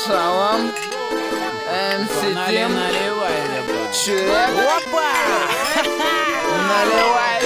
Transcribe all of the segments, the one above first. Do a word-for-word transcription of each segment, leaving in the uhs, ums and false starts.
Шалом, эм си Тим, Человек. Опа! Наливай.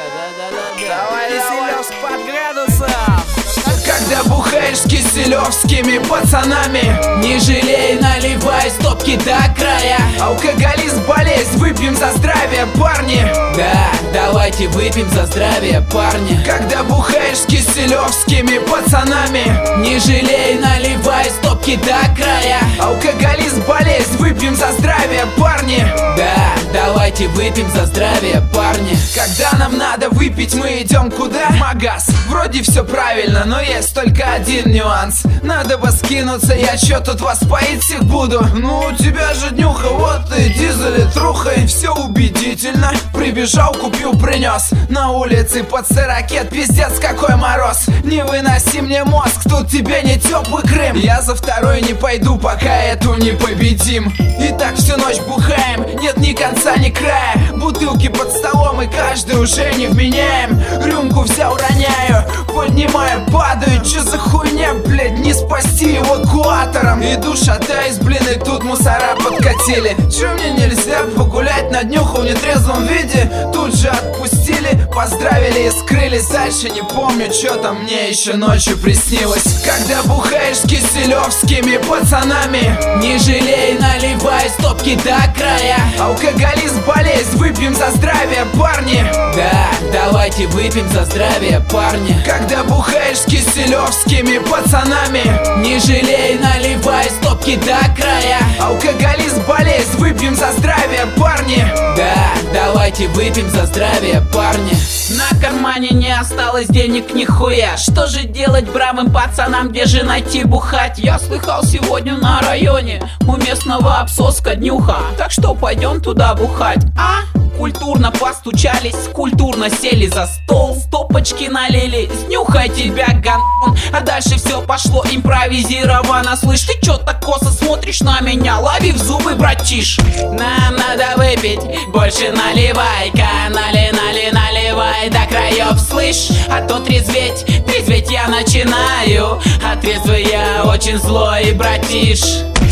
Давай, давай. Под градусом. Когда бухаешь с киселевскими пацанами, не жалей, наливай стопки до края. Алкоголизм, болезнь, выпьем за здравие, парни. Да, давайте выпьем за здравие, парни. Когда бухаешь с киселевскими пацанами, не жалей, наливай стопки до края. Алкоголизм, болезнь, выпьем за здравие, парни. Да, давайте выпьем за здравие, парни. Когда нам надо выпить, мы идем куда? В магаз. Вроде все правильно, но есть только один нюанс. Надо бы скинуться, я чё тут вас поить всех буду? Ну у тебя же днюха, вот и дизель и труха, и все убедительно. Прибежал, купил, принес. На улице под сорокет, пиздец какой мороз. Не выноси мне мозг, тут тебе не теплый Крым. Я за второй не пойду, пока эту не победим. И так всю ночь бухаем, нет ни конца, ни края. Бутылки под столом и каждый уже не вменяем. Рюмку взял, роняю, поднимаю, падаю. Чё за хуйня, блядь, не спасти эвакуатором. Иду, шатаюсь, блин, и тут мусора подкатили. Чё мне нельзя погулять на днюху в нетрезвом виде? Тут же отпустили, поздравили и скрылись. Дальше не помню, чё там мне еще ночью приснилось. Когда бухаешь с киселевскими пацанами, не жалей, наливай стопки до края. Алкоголизм, болезнь, выпьем за здравие, парни. Да, давайте выпьем за здравие, парни. Когда бухаешь с киселевскими пацанами, не жалей, наливай стопки до края. Алкоголизм, болезнь, выпьем за здравие, парни. Да, давайте выпьем за здравие, парни. На кармане не осталось денег нихуя. Что же делать бравым пацанам, где же найти бухать? Я слыхал сегодня на районе у местного обсоска днюха. Так что пойдем туда бухать, а? Культурно постучались, культурно сели за стол, стопочки налили, снюхай тебя, гандон. А дальше все пошло импровизировано. Слышь, ты чё так косо смотришь на меня? Лови в зубы, братиш. Нам надо выпить, больше наливай-ка. Нали, нали, наливай до краев, слышь. А то трезветь, трезветь я начинаю. А трезвый я очень злой, братиш.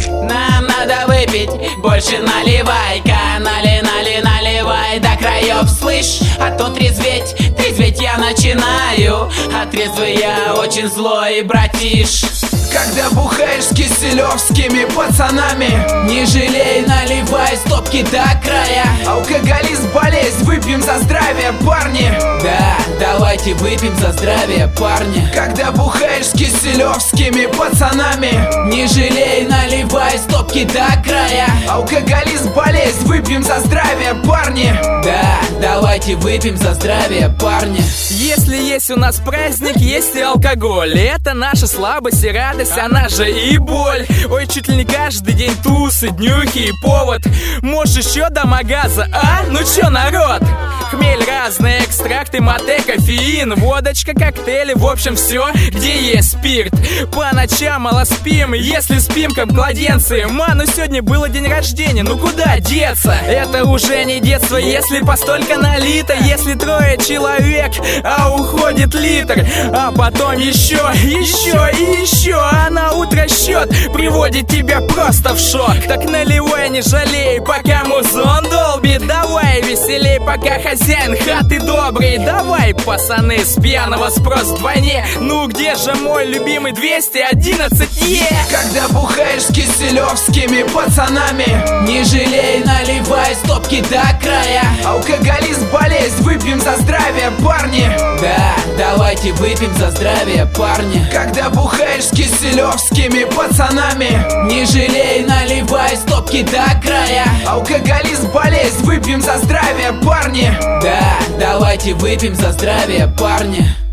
Нам надо выпить, больше наливай-ка. Нали, нали, наливай до краев, слышь. А то трезветь, трезветь я начинаю. А трезвый я очень злой, братиш. Когда бухаешь с киселевскими пацанами, не жалей, наливай стопки до края. Алкоголизм, болезнь, выпьем за здравие, парни. Да, давайте выпьем за здравие, парни. Когда бухаешь с киселевскими пацанами, не жалей, наливай стопки до края. Алкоголизм, болезнь, выпьем за здравие, парни. Да, давайте выпьем за здравие, парни. Если есть у нас праздник, есть и алкоголь. И это наша слабость и радость, она же и боль. Ой, чуть ли не каждый день тусы, днюхи и повод. Может еще до магаза, а? Ну чё, народ? Хмель, разные экстракты, мате, кофеин, водочка, коктейли, в общем все, где есть спирт. По ночам мало спим, если спим как младенцы. Ману, сегодня было день рождения, ну куда деться? Это уже не детство, если постолько налито. Если трое человек, а уходит литр. А потом еще, еще и еще. А на утро счет приводит тебя просто в шок. Так наливай, не жалей, пока музон долбит. Давай веселей, пока хозяин хаты добрый. Давай, пацаны, с пьяного спрос вдвойне. Ну где же мой любимый двести одиннадцать, е? Yeah! Когда бухаешь с киселевскими пацанами, не жалей, наливай стопки до края. Алкоголизм, болезнь, выпьем за здравие, парни. Да, давайте выпьем за здравие, парни. Когда бухаешь с киселевскими пацанами, не жалей, наливай стопки до края. Алкоголизм, болезнь, выпьем за здравие, парни. Да, давайте выпьем за здравие, парни.